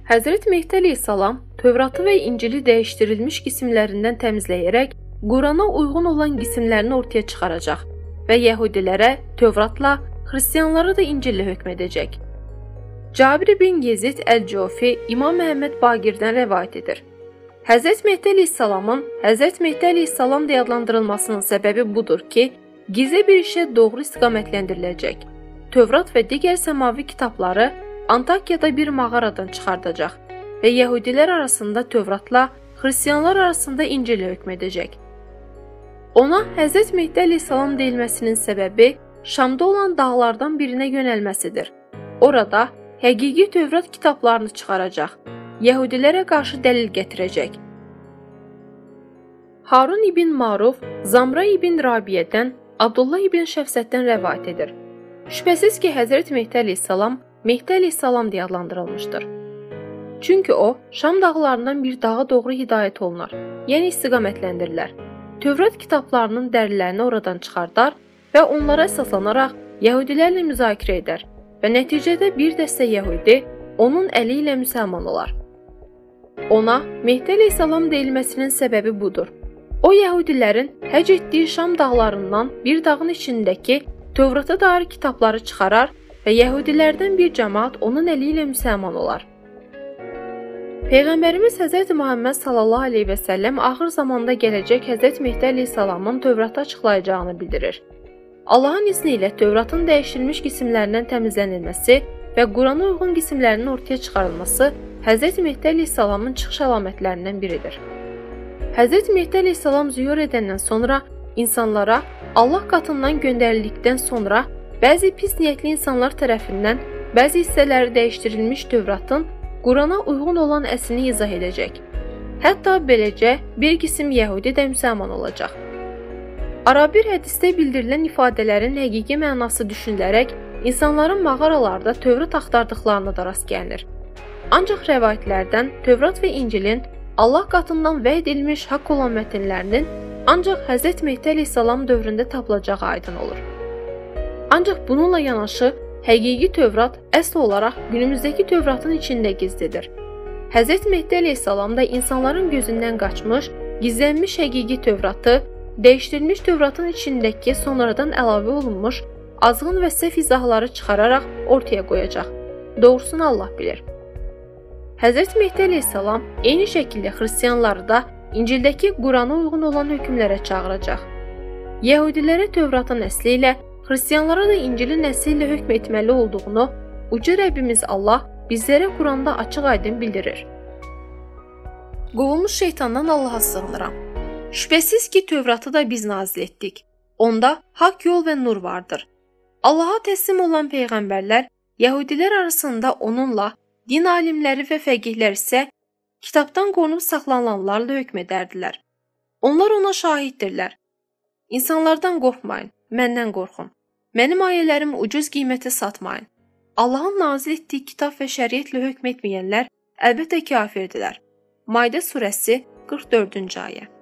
Həzrət Mehdi əleyhissalam Tövratı və İncili dəyişdirilmiş qismlərindən təmizləyərək Qurana uyğun olan qismlərini ortaya çıxaracaq və yəhudilərə Tövratla, xristianlara da İncillə hökm edəcək. Cabir ibn Yezid əl-Cəufi İmam Məhəmməd Baqirdən rəvayət edir. Həzrət Mehdi əleyhissalamın Həzrət Mehdi əleyhissalam deyə adlandırılmasının səbəbi budur ki, gizli bir işə doğru istiqamətləndiriləcək. Tövrat və digər səmavi kitabları Antakiyada bir mağaradan çıxardacaq və yəhudilər arasında Tövratla, xristianlar arasında İncillə hökm edəcək. Ona Həzrət Mehdi əleyhissalam deyilməsinin səbəbi Şamda olan dağlardan birinə yönəlməsidir. Orada həqiqi Tövrat kitablarını çıxaracaq, yəhudilərə qarşı dəlil gətirəcək. Harun ibn Maruf, Zamra ibn Rabiyədən, Abdullah ibn Şəfsətdən rəvayət edir. Şübhəsiz ki, Həzrət Mehdi əleyhissalam Mehdi əleyhissalam deyə adlandırılmışdır. Çünki o, Şam dağlarından bir dağa doğru hidayət olunar, yəni istiqamətləndirilər. Tövrat kitablarının dərilərini oradan çıxardar və onlara əsaslanaraq yəhudilərlə müzakirə edər və nəticədə bir dəstə yəhudi onun əli ilə müsəlman olar. Ona Mehdi əleyhissalam deyilməsinin səbəbi budur. O, yəhudilərin həc etdiyi Şam dağlarından bir dağın içindəki Tövrata dair kitabları çıxarar və yəhudilərdən bir cəmaat onun əli ilə müsəlman olar. Peyğəmbərimiz Həzrət Muhammed sallallahu əleyhi və səlləm axır zamanda gələcək Həzrət Mehdi əleyhissalamın Tövratı açıqlayacağını bildirir. Allahın izni ilə Tövratın dəyişdirilmiş qismlərindən təmizlənilməsi və Qurana uyğun qismlərinin ortaya çıxarılması Həzrət Mehdi əleyhissalamın çıxış əlamətlərindən biridir. Həzrət Mehdi əleyhissalam zühur edəndən sonra insanlara Allah qatından göndərildikdən sonra bəzi pis niyyətli insanlar tərəfindən bəzi hissələri dəyişdirilmiş Tövratın Qurana uyğun olan əslini izah edəcək. Hətta beləcə bir qisim yəhudi də müsəlman olacaq. Arabir hədisdə bildirilən ifadələrin həqiqi mənası düşünülərək insanların mağaralarda Tövrat axtardıqlarına da rast gəlinir. Ancaq rəvayətlərdən Tövrat və İncilin Allah qatından vəd edilmiş haqq olan mətnlərinin ancaq Həzrət Mehdi əleyhissalam dövründə tapılacağı aydın olur. Ancaq bununla yanaşı, həqiqi Tövrat əsl olaraq günümüzdəki Tövratın içində gizlidir. Həzrət Mehdi əleyhissalam da insanların gözündən qaçmış, gizlənmiş həqiqi Tövratı, dəyişdirilmiş Tövratın içindəki sonradan əlavə olunmuş azğın və səhv izahları çıxararaq ortaya qoyacaq. Doğrusunu Allah bilir. Həzrət Mehdi əleyhissalam eyni şəkildə xristianları da İncildəki Qurana uyğun olan hökmlərə çağıracaq. Yəhudilərə Tövratın əsli ilə, xristianlara da İncilin əsli ilə hökm etməli olduğunu uca Rəbbimiz Allah bizlərə Quranda açıq-aydın bildirir. Qovulmuş şeytandan Allaha sığınıram. Şübhəsiz ki, Tövratı da biz nazil etdik. Onda haqq yol və nur vardır. Allaha təslim olan peyğəmbərlər yəhudilər arasında onunla, din alimləri və fəqihlər isə kitabdan qorunub saxlanılanlarla hökm edərdilər. Onlar ona şahiddirlər. İnsanlardan qorxmayın, məndən qorxun. Mənim ayələrim ucuz qiymətə satmayın. Allahın nazil etdiyi kitab və şəriətlə hökm etməyənlər əlbəttə kafirdirlər. Maidə surəsi 44-cü ayə.